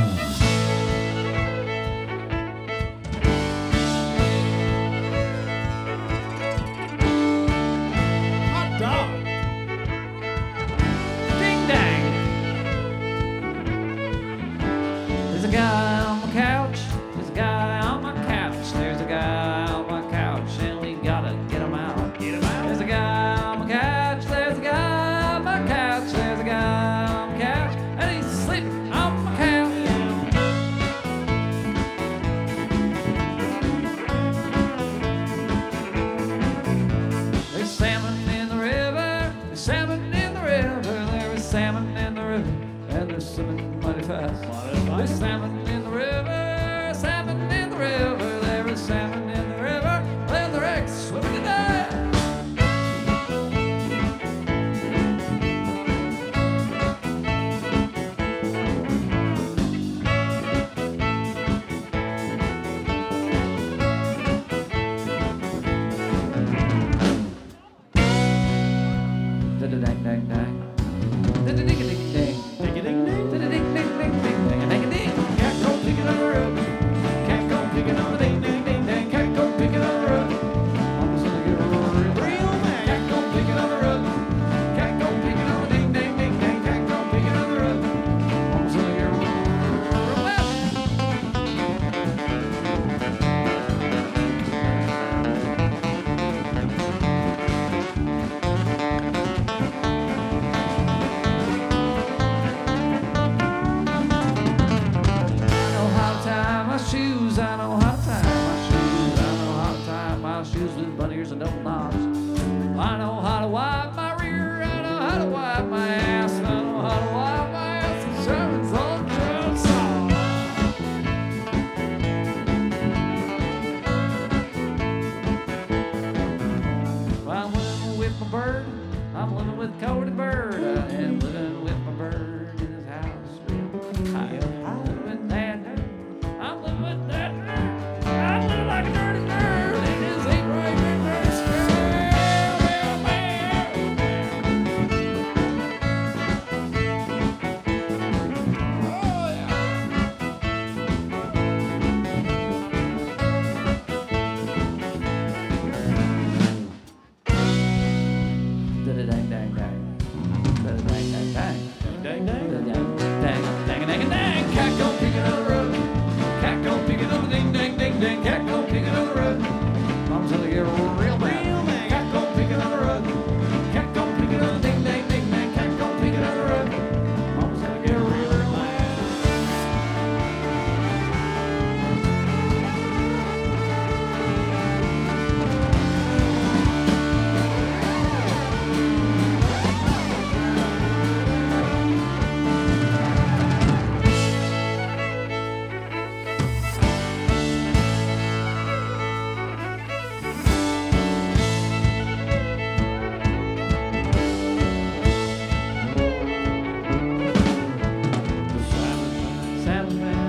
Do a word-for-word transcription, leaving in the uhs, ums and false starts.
There's salmon in the river, salmon in the river. There is salmon in the river, and the wreck's swimming to death. Da-da-dang, dang, dang. Da-da-ding-a-ding, ding. Ding-a-ding, ding. Da-da-ding, ding, ding, ding, ding-a-dang-a-ding. Cat go picking on the roof. Cat go picking on the ding, ding, ding, ding. Cat go picking on the roof. Mama's gonna get real Real mad. Cat go picking on the roof. Cat go picking on the ding, ding, ding, ding. Cat go picking on the roof. Mama's gonna get real mad. I know how to tie my shoes. I know how to tie my shoes. I know how to tie my shoes with bunny ears and double knots. I know how to wipe my rear. I know how to wipe my ass. I know how to wipe my ass and servants on drum song. I'm living with my bird. I'm living with Cody Bird. I am living with my bird in his house. I am living with that nerd. I'm living with that nerd. I'm living like a dirty nerd in his eight right nerd square. Oh yeah. Da-da-dang, dang, dang. Da-da-dang, dang, dang. Dang, dang. Da-dang, dang, dang, dang, dang. Cat go picking on the road. Cat go picking on the ding, ding, ding, ding. Cat go picking on the road. Mom's gonna get real mad. Real mad. Cat go picking on the road. Cat go picking on the ding, ding, ding, ding. Cat go picking on the road. Mom's gonna get real, real mad. Salmon man,